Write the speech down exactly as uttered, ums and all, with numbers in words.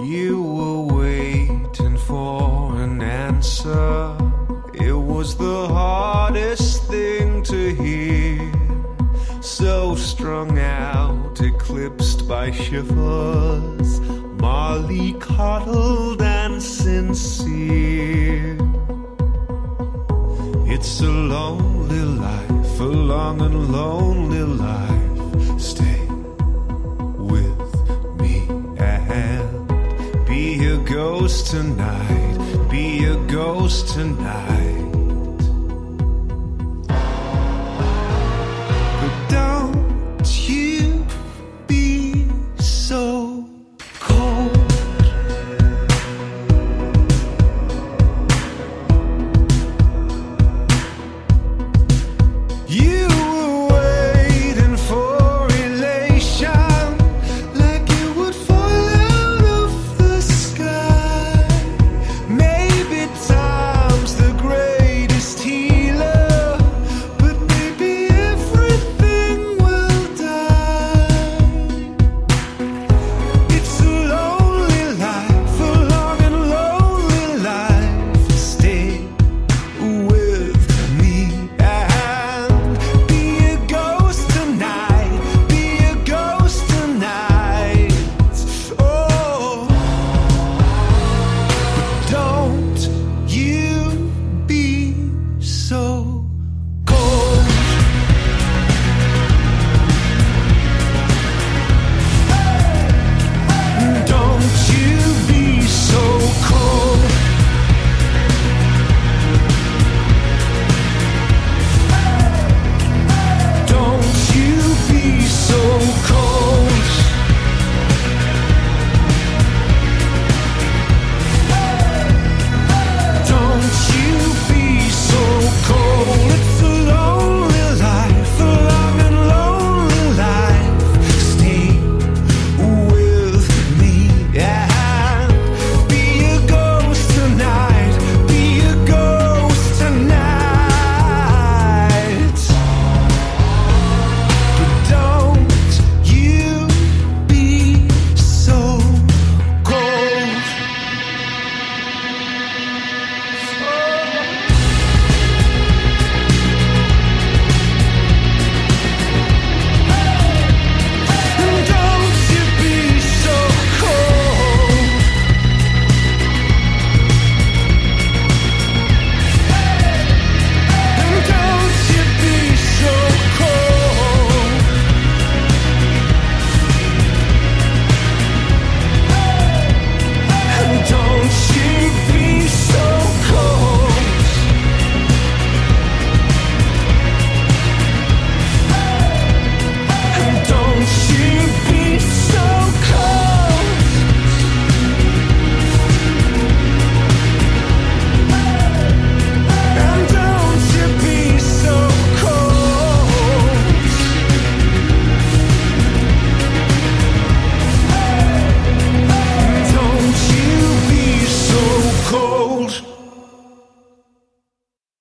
You were waiting for an answer. It was the hardest thing to hear. So strung out, eclipsed by shivers, Molly coddled and sincere. It's a lonely life, a long and lonely life. Stay with me and be a ghost tonight, be a ghost tonight.